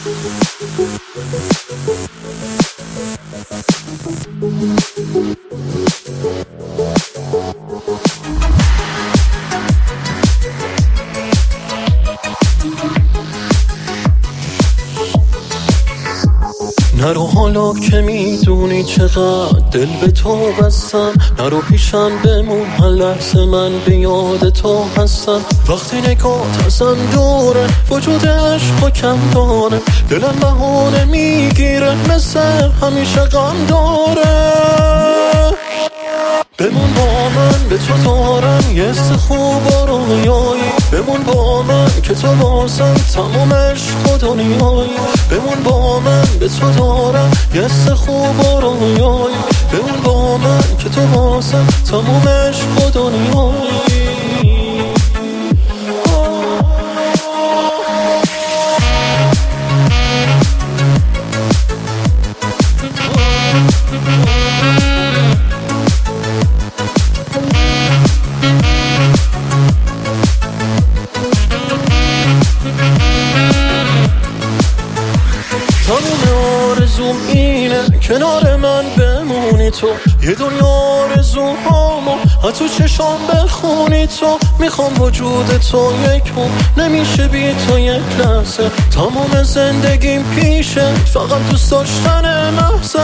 نرو حالا که میدونی چقدر دل به تو بستم، نرو پیشم بمون هر لحظه من به یاد تو هستم. وقتی نگات ازم دوره وجود عشق و کم داره، دلم بهانه میگیره مثل همیشه غم داره. بمون با من به تو دارم یه حس خوب و رویایی، بمون با من که تو واسم تمام عشق و دنیایی. بمون با من به تو دارم یه حس خوب و رویایی، بمون با من که تو واسم تمام عشق و دنیایی. تموم آرزوم اینه کنار من بمونی تو، یه دنیا آرزوهامو تو چشام بخونی تو. میخوام وجود تو یکم نمیشه بی تو یک لحظه، تمام زندگیم پیشه فقط دوست داشتن محضه.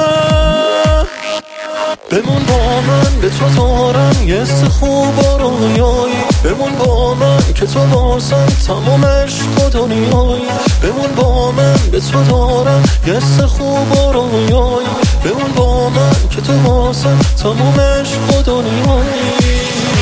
بمون با من به تو دارم یه حس خوب و رویایی، بمون با من که تو واسم تمام عشق و دنیایی. بمون با من به تو دارم یه حس خوب و رویایی، بمون با من که تو واسم تمام عشق و دنیایی.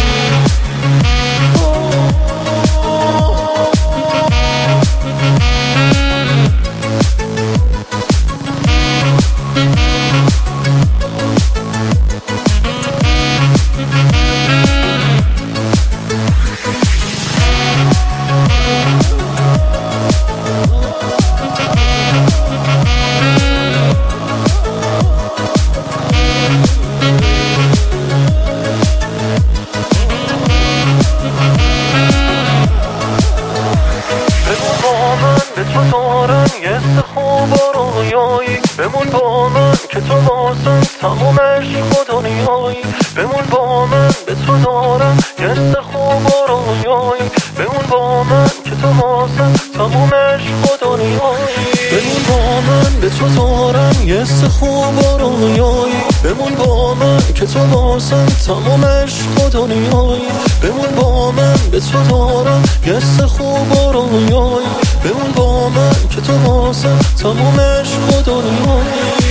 به تو دارم یه حس خوب و رویایی، بمون با من که تو واسم تمام عشق و دنیایی. بمون با من به تو دارم یه حس خوب و رویایی، بمون با من که تو واسم تمام عشق و دنیایی. بمون با من به تو دارم یه حس خوب و رویایی، بمون با من که تو واسم تمام عشق و دنیایی. بمون با من به تو دارم یه حس خوب و رویایی، بمون با من که تو واسم تمام عشق و دنیایی.